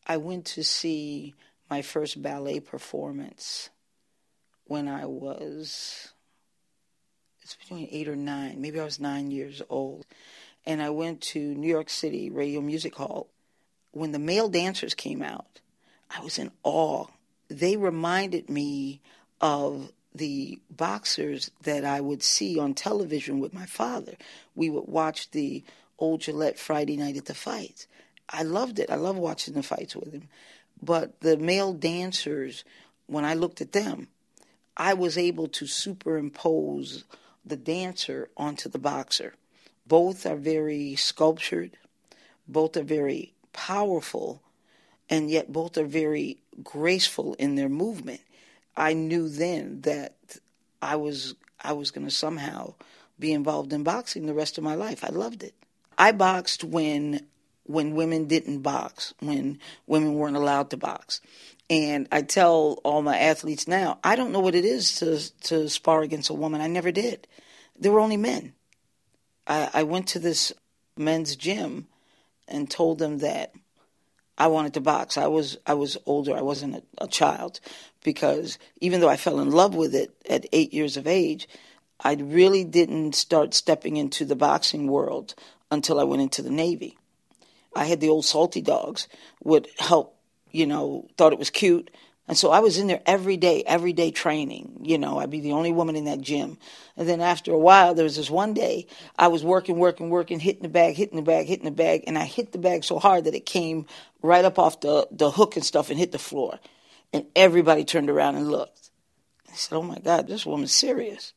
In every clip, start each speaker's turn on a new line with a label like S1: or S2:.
S1: I went to see my first ballet performance when I was, it's between 8 or 9, maybe I was 9 years old. And I went to New York City Radio Music Hall. When the male dancers came out, I was in awe. They reminded me of the boxers that I would see on television with my father. We would watch the old Gillette Friday Night at the Fights. I loved it. I loved watching the fights with him. But the male dancers, when I looked at them, I was able to superimpose the dancer onto the boxer. Both are very sculptured. Both are very powerful. And yet both are very graceful in their movement. I knew then that I was going to somehow be involved in boxing the rest of my life. I loved it. I boxed when women didn't box, when women weren't allowed to box. And I tell all my athletes now, I don't know what it is to spar against a woman. I never did. There were only men. I went to this men's gym and told them that I wanted to box. I was older. I wasn't a child, because even though I fell in love with it at 8 years of age, I really didn't start stepping into the boxing world until I went into the Navy. I had the old Salty Dogs, would help, thought it was cute. And so I was in there every day training. I'd be the only woman in that gym. And then after a while, there was this one day, I was working, hitting the bag. And I hit the bag so hard that it came right up off the hook and stuff and hit the floor. And everybody turned around and looked. I said, oh my God, this woman's serious.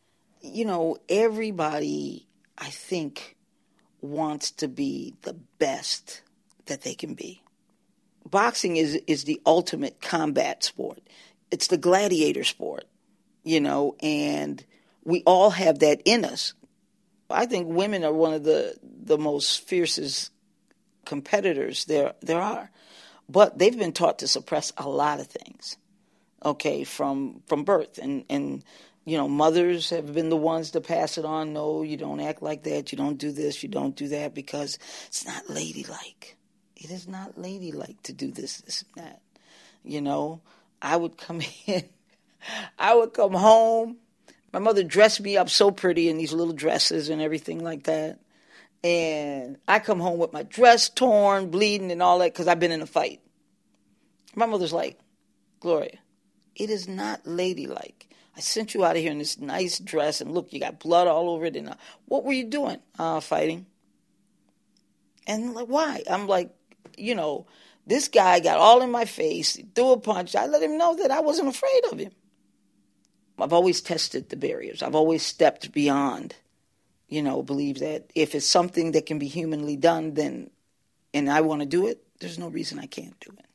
S1: Everybody, I think, wants to be the best that they can be. Boxing is the ultimate combat sport. It's the gladiator sport, and we all have that in us. I think women are one of the most fiercest competitors there are. But they've been taught to suppress a lot of things, from birth. And mothers have been the ones to pass it on. No, you don't act like that. You don't do this. You don't do that, because it's not ladylike. It is not ladylike to do this and that. I would come in. I would come home. My mother dressed me up so pretty in these little dresses and everything like that. And I come home with my dress torn, bleeding and all that, because I've been in a fight. My mother's like, Gloria, it is not ladylike. I sent you out of here in this nice dress, and look, you got blood all over it. And what were you doing? Fighting. And like, why? I'm like, this guy got all in my face, he threw a punch. I let him know that I wasn't afraid of him. I've always tested the barriers. I've always stepped beyond, believe that if it's something that can be humanly done, and I want to do it, there's no reason I can't do it.